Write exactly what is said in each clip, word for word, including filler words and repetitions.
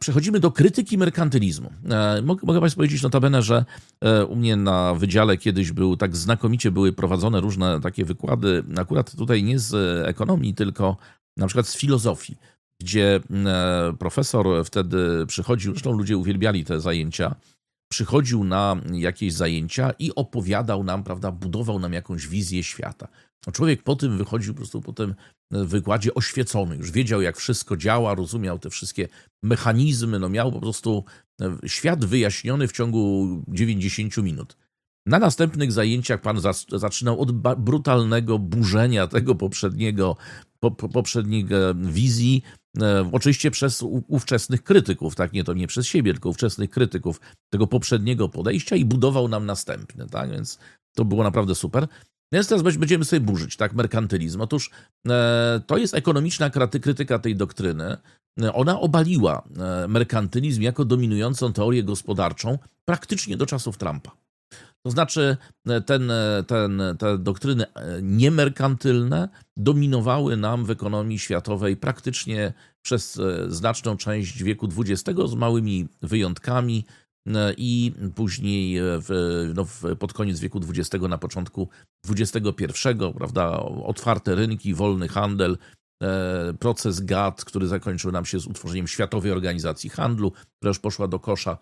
przechodzimy do krytyki merkantylizmu. Mogę, mogę Państwu powiedzieć notabene, że u mnie na wydziale kiedyś był, tak znakomicie były prowadzone różne takie wykłady, akurat tutaj nie z ekonomii, tylko na przykład z filozofii, gdzie profesor wtedy przychodził, zresztą ludzie uwielbiali te zajęcia, przychodził na jakieś zajęcia i opowiadał nam, prawda, budował nam jakąś wizję świata. Człowiek po tym wychodził po prostu po tym wykładzie oświecony, już wiedział, jak wszystko działa, rozumiał te wszystkie mechanizmy, no miał po prostu świat wyjaśniony w ciągu dziewięćdziesięciu minut. Na następnych zajęciach pan zaczynał od brutalnego burzenia tego poprzedniego, po, poprzedniego wizji, e, oczywiście przez ówczesnych krytyków, tak, nie to nie przez siebie, tylko ówczesnych krytyków tego poprzedniego podejścia i budował nam następny, tak, więc to było naprawdę super. Więc teraz będziemy sobie burzyć, tak, merkantylizm. Otóż e, to jest ekonomiczna krytyka tej doktryny. Ona obaliła merkantylizm jako dominującą teorię gospodarczą praktycznie do czasów Trumpa. To znaczy ten, ten, te doktryny niemerkantylne dominowały nam w ekonomii światowej praktycznie przez znaczną część wieku dwudziestego z małymi wyjątkami i później w, no, pod koniec wieku dwudziestego, na początku dwudziestego pierwszego, prawda, otwarte rynki, wolny handel, proces G A T T, który zakończył nam się z utworzeniem Światowej Organizacji Handlu, która już poszła do kosza,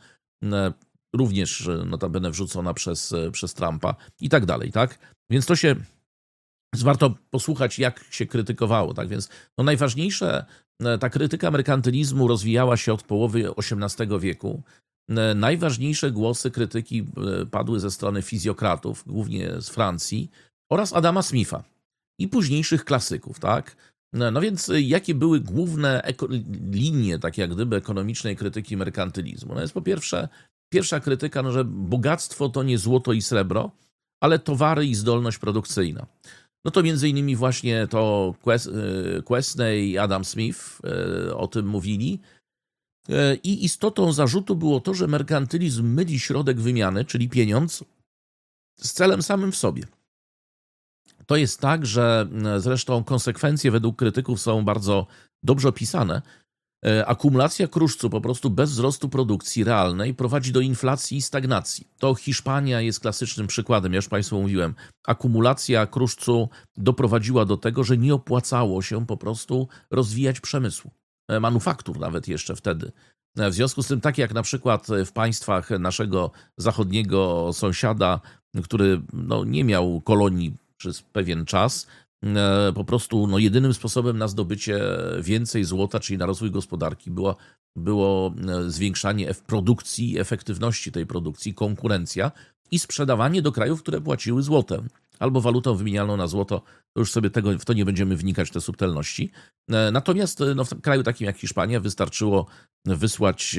również notabene wrzucona przez, przez Trumpa i tak dalej, tak? Więc to się, warto posłuchać, jak się krytykowało, tak? Więc no najważniejsze, ta krytyka merkantylizmu rozwijała się od połowy osiemnastego wieku. Najważniejsze głosy krytyki padły ze strony fizjokratów, głównie z Francji, oraz Adama Smitha i późniejszych klasyków, tak? No więc jakie były główne linie, takie jak gdyby, ekonomicznej krytyki merkantylizmu? No jest po pierwsze, pierwsza krytyka, no, że bogactwo to nie złoto i srebro, ale towary i zdolność produkcyjna. No to między innymi właśnie to Quesney i Adam Smith o tym mówili. I istotą zarzutu było to, że merkantylizm myli środek wymiany, czyli pieniądz, z celem samym w sobie. To jest tak, że zresztą konsekwencje według krytyków są bardzo dobrze opisane. Akumulacja kruszcu po prostu bez wzrostu produkcji realnej prowadzi do inflacji i stagnacji. To Hiszpania jest klasycznym przykładem, ja już Państwu mówiłem. Akumulacja kruszcu doprowadziła do tego, że nie opłacało się po prostu rozwijać przemysłu. Manufaktur nawet jeszcze wtedy. W związku z tym, tak jak na przykład w państwach naszego zachodniego sąsiada, który no, nie miał kolonii przez pewien czas, po prostu no, jedynym sposobem na zdobycie więcej złota, czyli na rozwój gospodarki, było, było zwiększanie produkcji, efektywności tej produkcji, konkurencja i sprzedawanie do krajów, które płaciły złotem albo walutą wymienialną na złoto. To już sobie tego, w to nie będziemy wnikać, te subtelności. Natomiast no, w kraju takim jak Hiszpania wystarczyło wysłać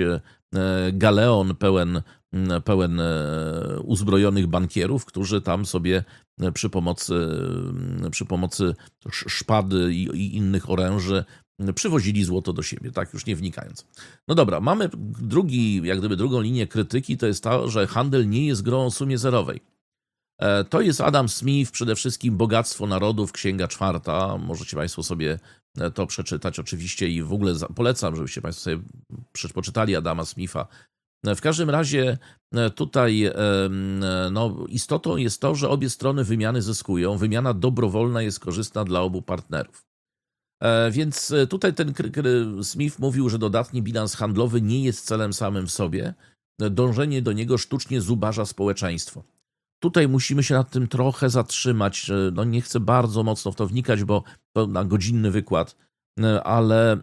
galeon pełen, pełen uzbrojonych bankierów, którzy tam sobie przy pomocy, przy pomocy szpady i, i innych oręży przywozili złoto do siebie, tak już nie wnikając. No dobra, mamy drugi, jak gdyby drugą linię krytyki, to jest to, że handel nie jest grą o sumie zerowej. To jest Adam Smith, przede wszystkim Bogactwo Narodów, Księga Czwarta. Możecie Państwo sobie to przeczytać oczywiście i w ogóle polecam, żebyście Państwo sobie poczytali Adama Smitha. W każdym razie tutaj no, istotą jest to, że obie strony wymiany zyskują. Wymiana dobrowolna jest korzystna dla obu partnerów. Więc tutaj ten Smith mówił, że dodatni bilans handlowy nie jest celem samym w sobie. Dążenie do niego sztucznie zubaża społeczeństwo. Tutaj musimy się nad tym trochę zatrzymać. No nie chcę bardzo mocno w to wnikać, bo to na godzinny wykład, ale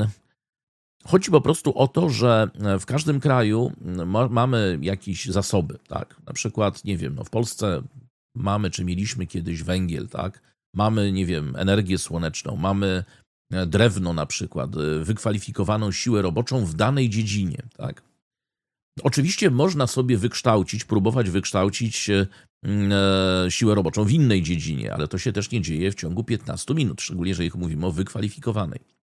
chodzi po prostu o to, że w każdym kraju ma, mamy jakieś zasoby, tak? Na przykład, nie wiem, no w Polsce mamy, czy mieliśmy kiedyś węgiel, tak? Mamy, nie wiem, energię słoneczną, mamy drewno na przykład, wykwalifikowaną siłę roboczą w danej dziedzinie, tak? Oczywiście można sobie wykształcić, próbować wykształcić siłę roboczą w innej dziedzinie, ale to się też nie dzieje w ciągu piętnastu minut, szczególnie jeżeli mówimy o wykwalifikowanej.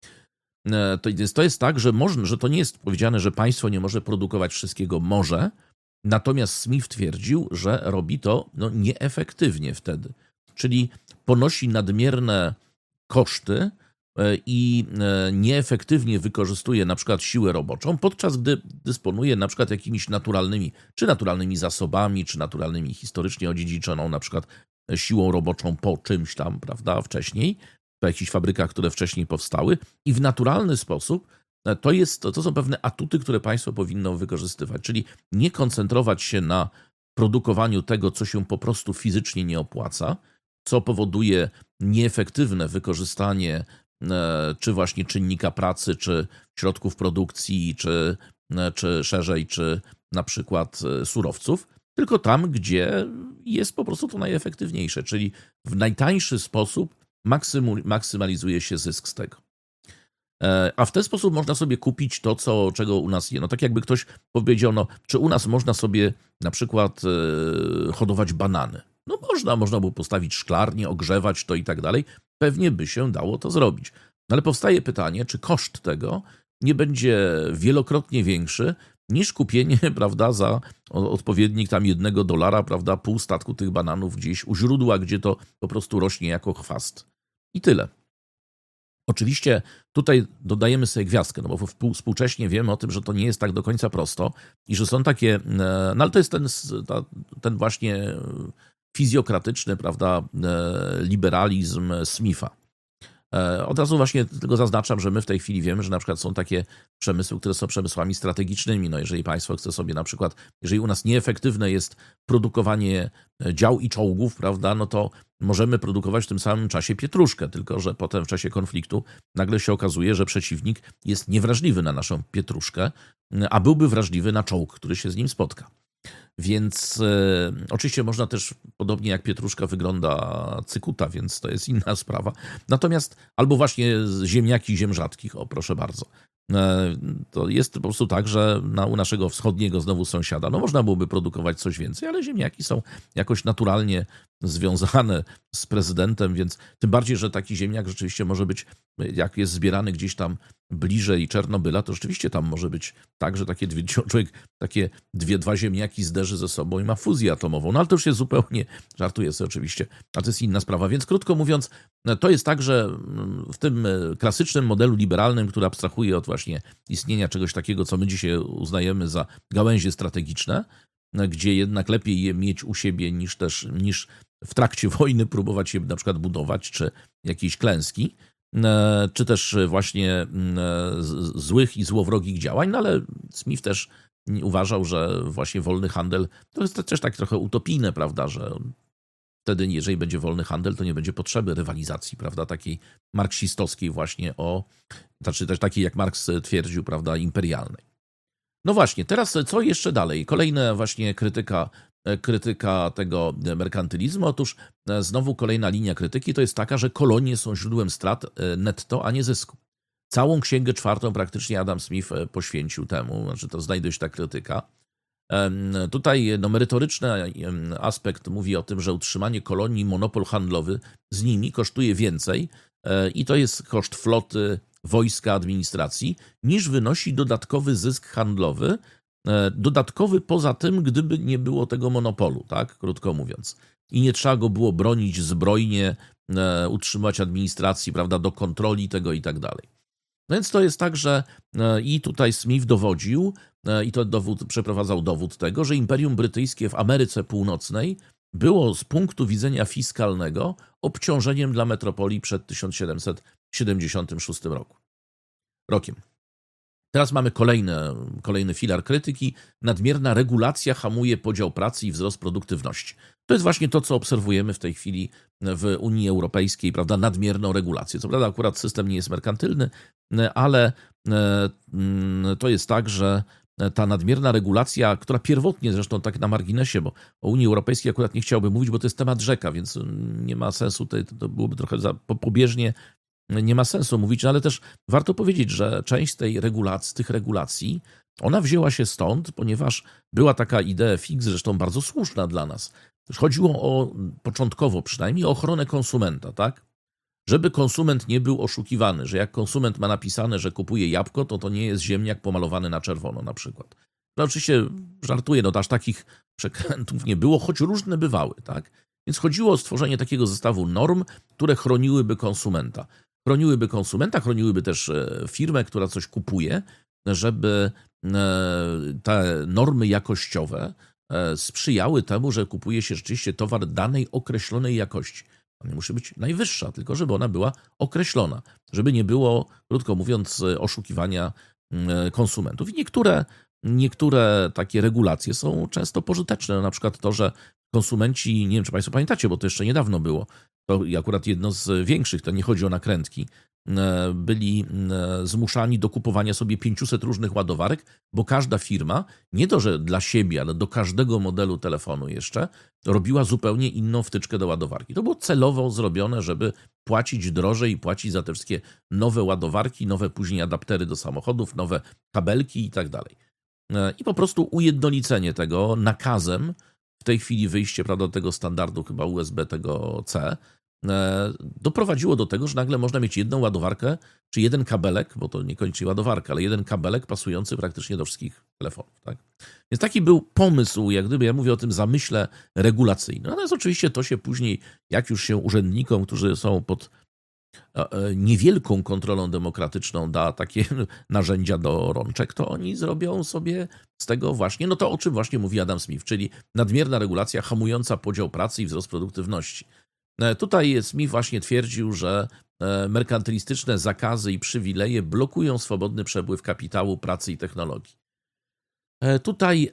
To jest, to jest tak, że, można, że to nie jest powiedziane, że państwo nie może produkować wszystkiego, może, natomiast Smith twierdził, że robi to no, nieefektywnie wtedy, czyli ponosi nadmierne koszty i nieefektywnie wykorzystuje na przykład siłę roboczą, podczas gdy dysponuje na przykład jakimiś naturalnymi, czy naturalnymi zasobami, czy naturalnymi historycznie odziedziczoną na przykład siłą roboczą po czymś tam, prawda, wcześniej, po jakichś fabrykach, które wcześniej powstały i w naturalny sposób to, jest, to są pewne atuty, które państwo powinno wykorzystywać, czyli nie koncentrować się na produkowaniu tego, co się po prostu fizycznie nie opłaca, co powoduje nieefektywne wykorzystanie czy właśnie czynnika pracy, czy środków produkcji, czy, czy szerzej, czy na przykład surowców, tylko tam, gdzie jest po prostu to najefektywniejsze, czyli w najtańszy sposób maksymalizuje się zysk z tego. A w ten sposób można sobie kupić to, co, czego u nas nie. No tak jakby ktoś powiedział, no czy u nas można sobie na przykład hodować banany. No można, można było postawić szklarnię, ogrzewać to i tak dalej. Pewnie by się dało to zrobić. No ale powstaje pytanie, czy koszt tego nie będzie wielokrotnie większy niż kupienie, prawda, za odpowiednik tam jednego dolara, prawda, pół statku tych bananów gdzieś u źródła, gdzie to po prostu rośnie jako chwast. I tyle. Oczywiście tutaj dodajemy sobie gwiazdkę, no bo współcześnie wiemy o tym, że to nie jest tak do końca prosto i że są takie, no ale to jest ten, ten właśnie fizjokratyczny, prawda, liberalizm Smitha. Od razu właśnie tylko zaznaczam, że my w tej chwili wiemy, że na przykład są takie przemysły, które są przemysłami strategicznymi. No jeżeli państwo chce sobie na przykład, jeżeli u nas nieefektywne jest produkowanie dział i czołgów, prawda, no to możemy produkować w tym samym czasie pietruszkę, tylko że potem w czasie konfliktu nagle się okazuje, że przeciwnik jest niewrażliwy na naszą pietruszkę, a byłby wrażliwy na czołg, który się z nim spotka. Więc e, oczywiście można też, podobnie jak pietruszka wygląda cykuta, więc to jest inna sprawa. Natomiast albo właśnie ziemniaki ziem rzadkich, o proszę bardzo. E, to jest po prostu tak, że na, u naszego wschodniego znowu sąsiada, no można byłoby produkować coś więcej, ale ziemniaki są jakoś naturalnie związane z prezydentem, więc tym bardziej, że taki ziemniak rzeczywiście może być, jak jest zbierany gdzieś tam bliżej Czernobyla, to rzeczywiście tam może być tak, że takie dwie, człowiek takie dwie, dwa ziemniaki zderzy ze sobą i ma fuzję atomową. No ale to już jest zupełnie, żartuję sobie oczywiście, a to jest inna sprawa. Więc krótko mówiąc, to jest tak, że w tym klasycznym modelu liberalnym, który abstrahuje od właśnie istnienia czegoś takiego, co my dzisiaj uznajemy za gałęzie strategiczne, gdzie jednak lepiej je mieć u siebie niż też niż w trakcie wojny próbować je na przykład budować, czy jakiejś klęski, czy też właśnie złych i złowrogich działań, no ale Smith też uważał, że właśnie wolny handel to jest też tak trochę utopijne, prawda, że wtedy jeżeli będzie wolny handel, to nie będzie potrzeby rywalizacji, prawda, takiej marksistowskiej właśnie o, znaczy też takiej jak Marks twierdził, prawda, imperialnej. No właśnie, teraz co jeszcze dalej? Kolejna właśnie krytyka, krytyka tego merkantylizmu. Otóż znowu kolejna linia krytyki to jest taka, że kolonie są źródłem strat netto, a nie zysku. Całą księgę czwartą praktycznie Adam Smith poświęcił temu, znaczy to znajduje się ta krytyka. Tutaj no, merytoryczny aspekt mówi o tym, że utrzymanie kolonii, monopol handlowy z nimi kosztuje więcej i to jest koszt floty, wojska, administracji, niż wynosi dodatkowy zysk handlowy, dodatkowy poza tym, gdyby nie było tego monopolu, tak, krótko mówiąc. I nie trzeba go było bronić zbrojnie, utrzymać administracji, prawda, do kontroli tego i tak dalej. No więc to jest tak, że i tutaj Smith dowodził, i to dowód, przeprowadzał dowód tego, że Imperium Brytyjskie w Ameryce Północnej było z punktu widzenia fiskalnego obciążeniem dla metropolii przed tysiąc siedemset siedemdziesiątym szóstym roku. rokiem. Teraz mamy kolejny, kolejny filar krytyki. Nadmierna regulacja hamuje podział pracy i wzrost produktywności. To jest właśnie to, co obserwujemy w tej chwili w Unii Europejskiej, prawda? Nadmierną regulację. Co prawda akurat system nie jest merkantylny, ale to jest tak, że ta nadmierna regulacja, która pierwotnie zresztą tak na marginesie, bo o Unii Europejskiej akurat nie chciałbym mówić, bo to jest temat rzeka, więc nie ma sensu, to, to byłoby trochę za pobieżnie, nie ma sensu mówić, no ale też warto powiedzieć, że część z tej regulacji, tych regulacji, ona wzięła się stąd, ponieważ była taka idea fix, zresztą bardzo słuszna dla nas. Chodziło o, początkowo przynajmniej, o ochronę konsumenta, tak? Żeby konsument nie był oszukiwany, że jak konsument ma napisane, że kupuje jabłko, to to nie jest ziemniak pomalowany na czerwono na przykład. No oczywiście żartuję, no aż takich przekrętów nie było, choć różne bywały, tak? Więc chodziło o stworzenie takiego zestawu norm, które chroniłyby konsumenta. chroniłyby konsumenta, chroniłyby też firmę, która coś kupuje, żeby te normy jakościowe sprzyjały temu, że kupuje się rzeczywiście towar danej określonej jakości. Ona nie musi być najwyższa, tylko żeby ona była określona, żeby nie było, krótko mówiąc, oszukiwania konsumentów. I niektóre, niektóre takie regulacje są często pożyteczne, na przykład to, że konsumenci, nie wiem czy Państwo pamiętacie, bo to jeszcze niedawno było, to akurat jedno z większych, to nie chodzi o nakrętki, byli zmuszani do kupowania sobie pięciuset różnych ładowarek, bo każda firma, nie to, że dla siebie, ale do każdego modelu telefonu jeszcze, robiła zupełnie inną wtyczkę do ładowarki. To było celowo zrobione, żeby płacić drożej i płacić za te wszystkie nowe ładowarki, nowe później adaptery do samochodów, nowe kabelki i tak dalej. I po prostu ujednolicenie tego nakazem, w tej chwili wyjście, prawda, do tego standardu chyba U S B tego C, doprowadziło do tego, że nagle można mieć jedną ładowarkę, czy jeden kabelek, bo to niekoniecznie ładowarka, ale jeden kabelek pasujący praktycznie do wszystkich telefonów. Tak? Więc taki był pomysł, jak gdyby, ja mówię o tym zamyśle regulacyjnym. Natomiast oczywiście to się później, jak już się urzędnikom, którzy są pod niewielką kontrolą demokratyczną, da takie narzędzia do rączek, to oni zrobią sobie z tego właśnie, no to o czym właśnie mówi Adam Smith, czyli nadmierna regulacja hamująca podział pracy i wzrost produktywności. Tutaj Smith właśnie twierdził, że merkantylistyczne zakazy i przywileje blokują swobodny przepływ kapitału, pracy i technologii. Tutaj,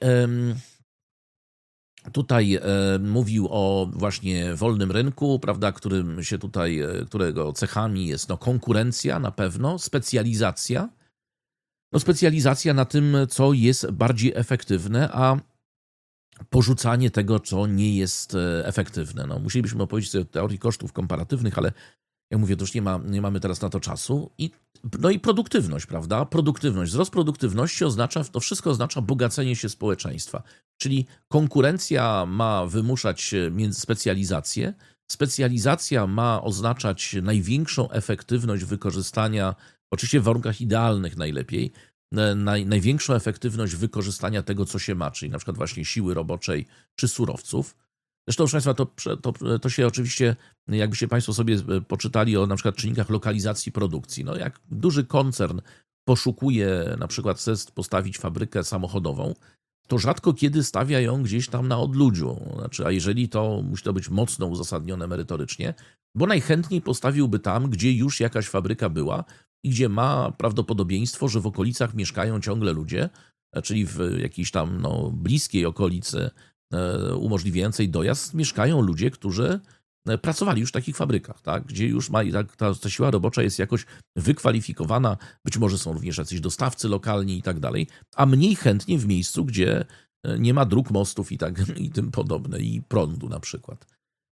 tutaj mówił o właśnie wolnym rynku, prawda, którym się tutaj, którego cechami jest no, konkurencja na pewno, specjalizacja. No, specjalizacja na tym, co jest bardziej efektywne, a porzucanie tego, co nie jest efektywne. No, musielibyśmy opowiedzieć sobie o teorii kosztów komparatywnych, ale jak mówię, to już nie, ma, nie mamy teraz na to czasu. I, no i produktywność, prawda? Produktywność. Wzrost produktywności oznacza, to wszystko oznacza bogacenie się społeczeństwa. Czyli konkurencja ma wymuszać specjalizację. Specjalizacja ma oznaczać największą efektywność wykorzystania, oczywiście w warunkach idealnych najlepiej, Naj, największą efektywność wykorzystania tego, co się ma, czyli na przykład właśnie siły roboczej czy surowców. Zresztą, proszę Państwa, to, to, to się oczywiście, jakbyście Państwo sobie poczytali o na przykład czynnikach lokalizacji produkcji. No jak duży koncern poszukuje, na przykład chce postawić fabrykę samochodową, to rzadko kiedy stawia ją gdzieś tam na odludziu. Znaczy, a jeżeli to musi to być mocno uzasadnione merytorycznie, bo najchętniej postawiłby tam, gdzie już jakaś fabryka była, i gdzie ma prawdopodobieństwo, że w okolicach mieszkają ciągle ludzie, czyli w jakiejś tam no, bliskiej okolicy umożliwiającej dojazd mieszkają ludzie, którzy pracowali już w takich fabrykach, tak? Gdzie już ma, tak, ta, ta siła robocza jest jakoś wykwalifikowana, być może są również jacyś dostawcy lokalni i tak dalej, a mniej chętnie w miejscu, gdzie nie ma dróg, mostów i, tak, i tym podobne, i prądu na przykład.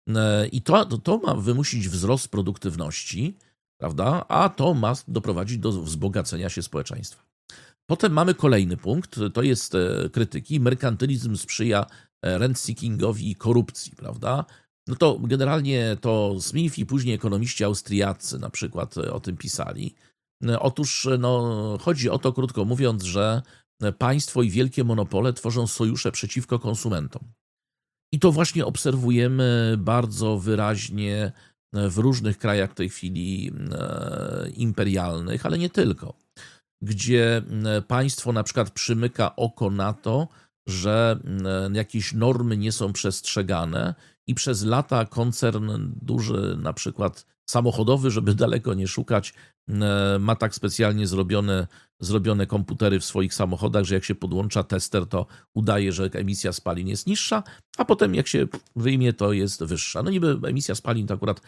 I to, to ma wymusić wzrost produktywności, prawda? A to ma doprowadzić do wzbogacenia się społeczeństwa. Potem mamy kolejny punkt, to jest krytyki. Merkantylizm sprzyja rent-seekingowi i korupcji, prawda? No to generalnie to Smith i później ekonomiści austriaccy na przykład o tym pisali. Otóż no, chodzi o to, krótko mówiąc, że państwo i wielkie monopole tworzą sojusze przeciwko konsumentom. I to właśnie obserwujemy bardzo wyraźnie w różnych krajach w tej chwili imperialnych, ale nie tylko, gdzie państwo na przykład przymyka oko na to, że jakieś normy nie są przestrzegane i przez lata koncern duży, na przykład samochodowy, żeby daleko nie szukać, ma tak specjalnie zrobione, zrobione komputery w swoich samochodach, że jak się podłącza tester, to udaje, że emisja spalin jest niższa, a potem jak się wyjmie, to jest wyższa. No niby emisja spalin to akurat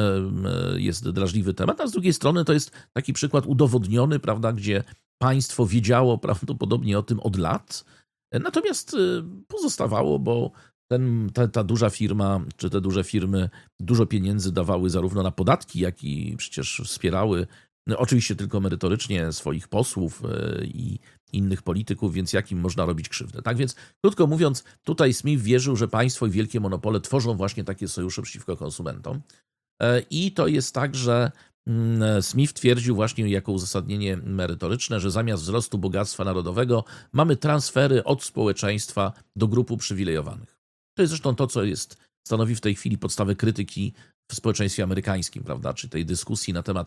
jest drażliwy temat, a z drugiej strony to jest taki przykład udowodniony, prawda, gdzie państwo wiedziało prawdopodobnie o tym od lat, natomiast pozostawało, bo ten, ta, ta duża firma, czy te duże firmy dużo pieniędzy dawały zarówno na podatki, jak i przecież wspierały, no oczywiście tylko merytorycznie, swoich posłów i innych polityków, więc jakim można robić krzywdę. Tak więc, krótko mówiąc, tutaj Smith wierzył, że państwo i wielkie monopole tworzą właśnie takie sojusze przeciwko konsumentom. I to jest tak, że Smith twierdził właśnie jako uzasadnienie merytoryczne, że zamiast wzrostu bogactwa narodowego mamy transfery od społeczeństwa do grup uprzywilejowanych. To jest zresztą to, co jest, stanowi w tej chwili podstawę krytyki w społeczeństwie amerykańskim, prawda, czy tej dyskusji na temat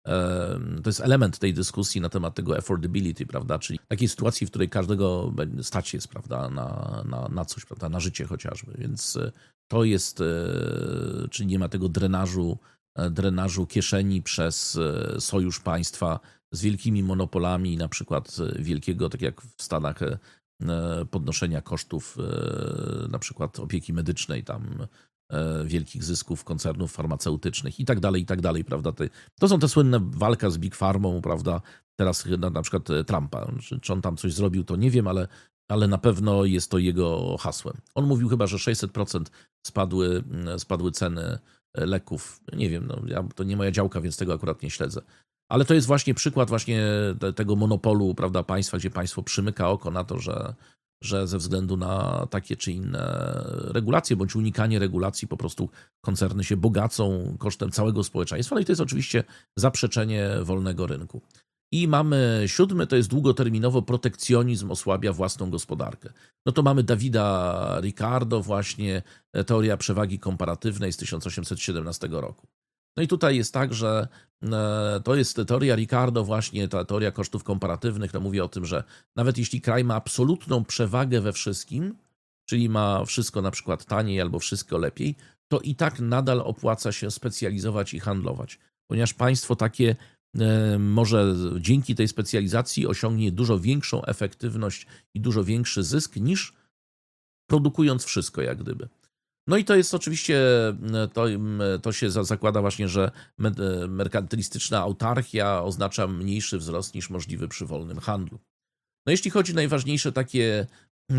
To jest element tej dyskusji na temat tego affordability, prawda, czyli takiej sytuacji, w której każdego stać jest, prawda, na, na, na coś, prawda, na życie chociażby, więc to jest, czyli nie ma tego drenażu, drenażu kieszeni przez sojusz państwa z wielkimi monopolami, na przykład wielkiego, tak jak w Stanach, podnoszenia kosztów na przykład opieki medycznej, tam wielkich zysków koncernów farmaceutycznych i tak dalej, i tak dalej, prawda. To są te słynne walka z Big Pharmą, prawda, teraz na, na przykład Trumpa. Czy, czy on tam coś zrobił, to nie wiem, ale, ale na pewno jest to jego hasłem. On mówił chyba, że sześćset procent spadły, spadły ceny leków. Nie wiem, no, ja, to nie moja działka, więc tego akurat nie śledzę. Ale to jest właśnie przykład właśnie te, tego monopolu, prawda, państwa, gdzie państwo przymyka oko na to, że że ze względu na takie czy inne regulacje, bądź unikanie regulacji, po prostu koncerny się bogacą kosztem całego społeczeństwa. No i to jest oczywiście zaprzeczenie wolnego rynku. I mamy siódmy, to jest długoterminowo protekcjonizm osłabia własną gospodarkę. No to mamy Davida Ricardo właśnie, teoria przewagi komparatywnej z tysiąc osiemset siedemnastego roku. No i tutaj jest tak, że to jest teoria Ricardo, właśnie ta teoria kosztów komparatywnych, to mówi o tym, że nawet jeśli kraj ma absolutną przewagę we wszystkim, czyli ma wszystko na przykład taniej albo wszystko lepiej, to i tak nadal opłaca się specjalizować i handlować, ponieważ państwo takie może dzięki tej specjalizacji osiągnie dużo większą efektywność i dużo większy zysk niż produkując wszystko jak gdyby. No i to jest oczywiście, to, to się zakłada właśnie, że merkantylistyczna autarchia oznacza mniejszy wzrost niż możliwy przy wolnym handlu. No jeśli chodzi o najważniejsze takie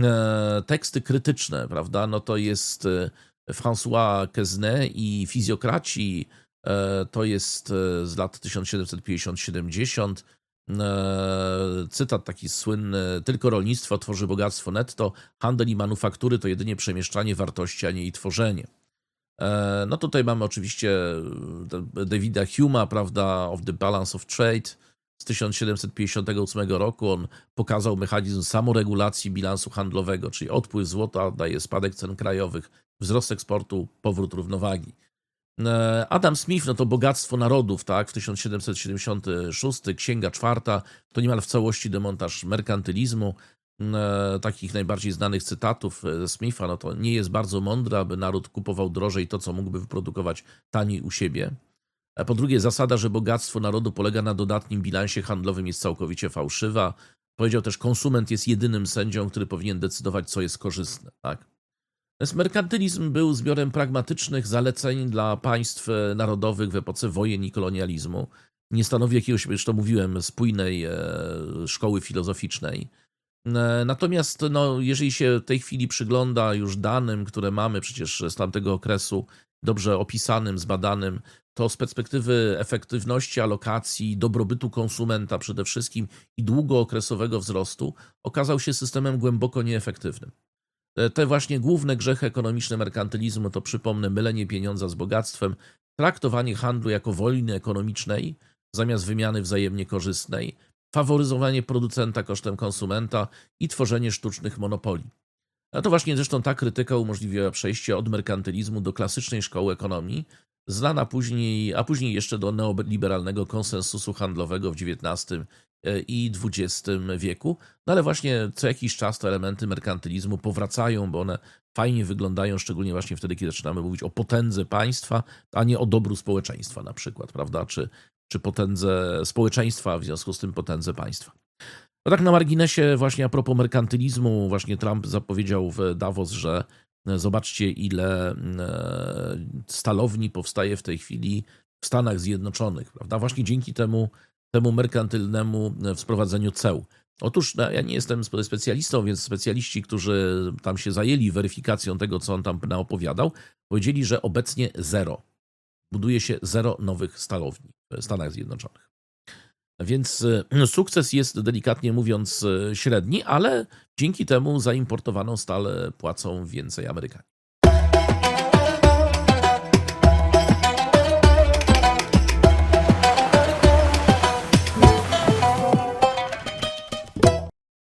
teksty krytyczne, prawda, no to jest François Quesnay i Fizjokraci, to jest z lat tysiąc siedemset pięćdziesiąt siedemdziesiąt. Cytat taki słynny: tylko rolnictwo tworzy bogactwo netto, handel i manufaktury to jedynie przemieszczanie wartości, a nie jej tworzenie. No tutaj mamy oczywiście Davida Humea, prawda, of the Balance of Trade z tysiąc siedemset pięćdziesiątego ósmego roku. On pokazał mechanizm samoregulacji bilansu handlowego, czyli odpływ złota daje spadek cen krajowych, wzrost eksportu, powrót równowagi. Adam Smith, no to Bogactwo Narodów, tak, w tysiąc siedemset siedemdziesiątym szóstym, Księga Czwarta, to niemal w całości demontaż merkantylizmu. Takich najbardziej znanych cytatów Smitha, no to nie jest bardzo mądre, aby naród kupował drożej to, co mógłby wyprodukować taniej u siebie. Po drugie, zasada, że bogactwo narodu polega na dodatnim bilansie handlowym, jest całkowicie fałszywa. Powiedział też, konsument jest jedynym sędzią, który powinien decydować, co jest korzystne, tak. Natomiast merkantylizm był zbiorem pragmatycznych zaleceń dla państw narodowych w epoce wojen i kolonializmu. Nie stanowi jakiegoś, już to mówiłem, spójnej szkoły filozoficznej. Natomiast no, jeżeli się w tej chwili przygląda już danym, które mamy przecież z tamtego okresu, dobrze opisanym, zbadanym, to z perspektywy efektywności alokacji, dobrobytu konsumenta przede wszystkim i długookresowego wzrostu okazał się systemem głęboko nieefektywnym. Te właśnie główne grzechy ekonomiczne merkantylizmu to, przypomnę, mylenie pieniądza z bogactwem, traktowanie handlu jako wojny ekonomicznej zamiast wymiany wzajemnie korzystnej, faworyzowanie producenta kosztem konsumenta i tworzenie sztucznych monopoli. A to właśnie zresztą ta krytyka umożliwiła przejście od merkantylizmu do klasycznej szkoły ekonomii, znana później, a później jeszcze do neoliberalnego konsensusu handlowego w dziewiętnastym i dwudziestym wieku. No ale właśnie co jakiś czas te elementy merkantylizmu powracają, bo one fajnie wyglądają, szczególnie właśnie wtedy, kiedy zaczynamy mówić o potędze państwa, a nie o dobru społeczeństwa na przykład, prawda, czy, czy potędze społeczeństwa, a w związku z tym potędze państwa. No tak na marginesie właśnie a propos merkantylizmu, właśnie Trump zapowiedział w Davos, że zobaczcie, ile stalowni powstaje w tej chwili w Stanach Zjednoczonych, prawda? Właśnie dzięki temu, temu merkantylnemu wprowadzeniu ceł. Otóż no, ja nie jestem specjalistą, więc specjaliści, którzy tam się zajęli weryfikacją tego, co on tam naopowiadał, powiedzieli, że obecnie zero. Buduje się zero nowych stalowni w Stanach Zjednoczonych. Więc sukces jest, delikatnie mówiąc, średni, ale dzięki temu za importowaną stal płacą więcej Amerykanie.